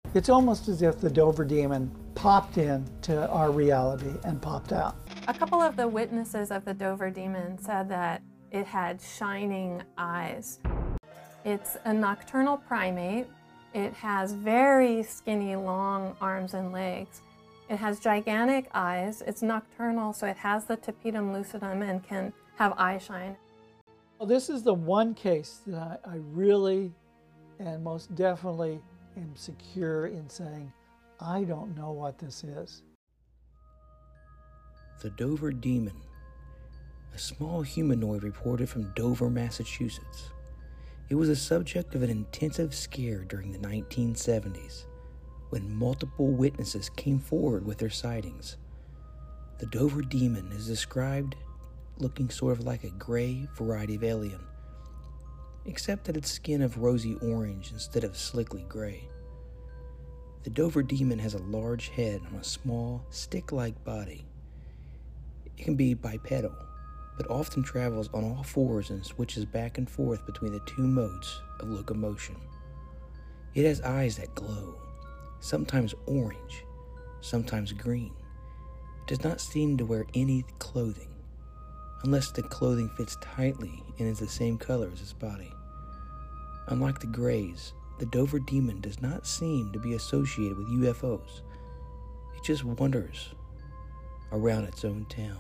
It's almost as if the Dover demon popped into our reality and popped out. A couple of the witnesses of the Dover demon said that it had shining eyes. It's a nocturnal primate. It has very skinny, long arms and legs. It has gigantic eyes. It's nocturnal, so it has the tapetum lucidum and can have eye shine. Well, this is the one case that I really and most definitely am secure in saying, I don't know what this is. The Dover Demon, a small humanoid reported from Dover, Massachusetts. It was the subject of an intensive scare during the 1970s when multiple witnesses came forward with their sightings. The Dover Demon is described looking sort of like a gray variety of alien, except that its skin of rosy orange instead of slickly gray. The Dover Demon has a large head on a small, stick-like body. It can be bipedal, but often travels on all fours and switches back and forth between the two modes of locomotion. It has eyes that glow, sometimes orange, sometimes green. It does not seem to wear any clothing, unless the clothing fits tightly and is the same color as its body. Unlike the Greys, the Dover Demon does not seem to be associated with UFOs. It just wanders around its own town.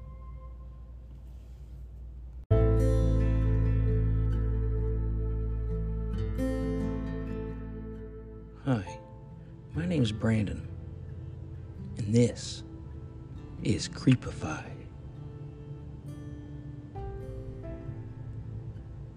Hi, my name's Brandon, and this is Creepified.